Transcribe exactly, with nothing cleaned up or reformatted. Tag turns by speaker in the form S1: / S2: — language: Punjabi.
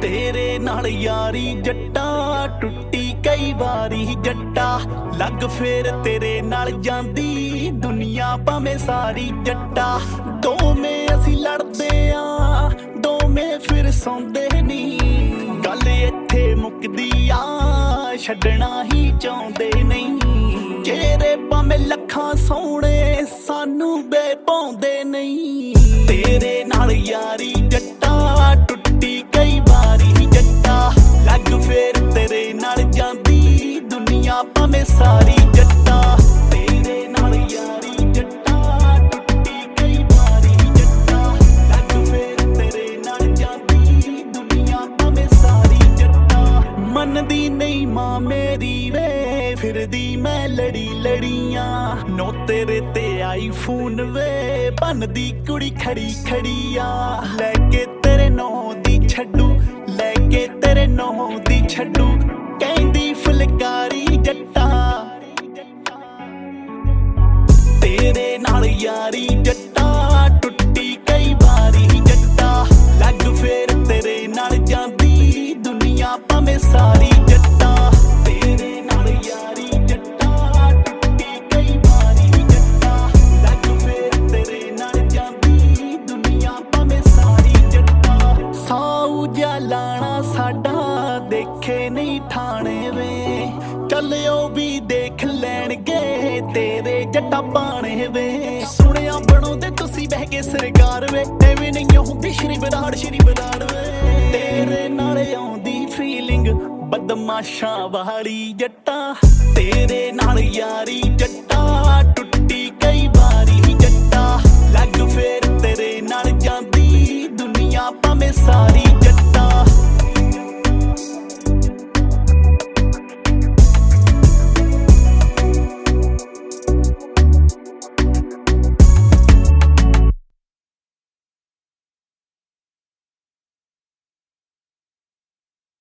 S1: ਤੇਰੇ ਨਾਲ ਯਾਰੀ ਜੱਟਾ ਟੁੱਟੀ ਕਈ ਵਾਰੀ ਜੱਟਾ ਲੱਗ ਫੇਰ ਤੇਰੇ ਨਾਲ ਜਾਂਦੀ ਦੁਨੀਆ ਭਾਵੇਂ ਸਾਰੀ ਜੱਟਾ ਦੋਵੇਂ ਅਸੀਂ ਲੜਦੇ ਆ ਦੋਵੇਂ ਫਿਰ ਸੌਂਦੇ ਨਹੀਂ ਗੱਲ ਇੱਥੇ ਮੁੱਕਦੀ ਆ ਛੱਡਣਾ ਹੀ ਚਾਹੁੰਦੇ ਨਹੀਂ ਚਿਹਰੇ ਭਾਵੇਂ ਲੱਖਾਂ ਸੋਹਣੇ ਸਾਨੂੰ ਬੇਪਾਉਂਦੇ ਨਹੀਂ ਤੇਰੇ ਨਾਲ ਯਾਰੀ ਜੱਟਾ ਟੁੱਟੀ ਕਈ ਵਾਰੀ ਜੱਟਾ ਲੱਗ ਫੇਰ ਤੇਰੇ ਨਾਲ ਜਾਂਦੀ ਦੁਨੀਆ ਭਾਵੇਂ ਸਾਰੀ ਜੱਟਾ ਤੇਰੇ ਨਾਲ ਯਾਰੀ ਜੱਟਾ ਟੁੱਟੀ ਕਈ ਵਾਰੀ ਜੱਟਾ ਲੱਗ ਫੇਰ ਤੇਰੇ ਨਾਲ ਜਾਂਦੀ ਦੁਨੀਆ ਭਾਵੇਂ ਸਾਰੀ ਜੱਟਾ ਮੰਨਦੀ ਨਹੀਂ ਮਾਂ ਮੇਰੀ ਵੇ ਫਿਰਦੀ ਮੈਂ ਲੜੀ ਲੜੀਆਂ ਨੋ ਤੇਰੇ ਤੇ ਆਈਫੋਨ ਵੇ ਬਣਦੀ ਕੁੜੀ ਖੜੀ ਖੜੀ ਆ ਲੈ ਕੇ ਤੇਰੇ ਨੌ ਦੀ ਛੱਡੂ ਲੈ ਕੇ ਤੇਰੇ ਨੌ ਦੀ ਛੱਡੂ ਕਹਿੰਦੀ ਫੁਲਕਾਰੀ ਜੱਟਾ ਤੇਰੇ ਨਾਲ ਯਾਰੀ ਜੱਟਾ ਟੁੱਟੀ ਕਈ ਵਾਰੀ ਜੱਟਾ ਲੱਗ ਫੇਰ ਤੇਰੇ ਨਾਲ ਜਾਂਦੀ ਦੁਨੀਆ ਭਾਵੇਂ ਸਾਰੀ ਜੱਟਾ ਤੇਰੇ ਨਾਲ ਯਾਰੀ ਜੱਟਾ ਟੁੱਟੀ ਕਈ ਵਾਰੀ ਜੱਟਾ ਲੱਗ ਫੇਰ ਤੇਰੇ ਨਾਲ ਜਾਂਦੀ ਦੁਨੀਆ ਭਾਵੇਂ ਸਾਰੀ ਜੱਟਾ ਸਾਊ ਜਿਹਾ ਲਾਣਾ ਸਾਡਾ ਦੇਖੇ ਨਹੀਂ ਠਾਣੇ ਵੇ ਚੱਲਿਓ ਵੀ ਦੇਖ ਲੈਣਗੇ ਤੇਰੇ ਜੱਟਾ ਬਾਣੇ ਵੇ ਸੁਣਿਆ ਬਣਾਉਂਦੇ ਤੁਸੀਂ ਬਹਿ ਕੇ ਸਰਕਾਰ ਵੇ ਐਵੇਂ ਨਹੀਂ ਹੁੰਦੀ ਸ਼੍ਰੀ ਬਰਾੜ ਸ਼੍ਰੀ ਬਰਾੜ ਵੇ ਤੇਰੇ ਨਾਲ ਆਉਂਦੀ ਫੀਲਿੰਗ ਬਦਮਾਸ਼ਾਂ ਵਾਲੀ ਜੱਟਾ ਤੇਰੇ ਨਾਲ ਯਾਰੀ ਜੱਟਾ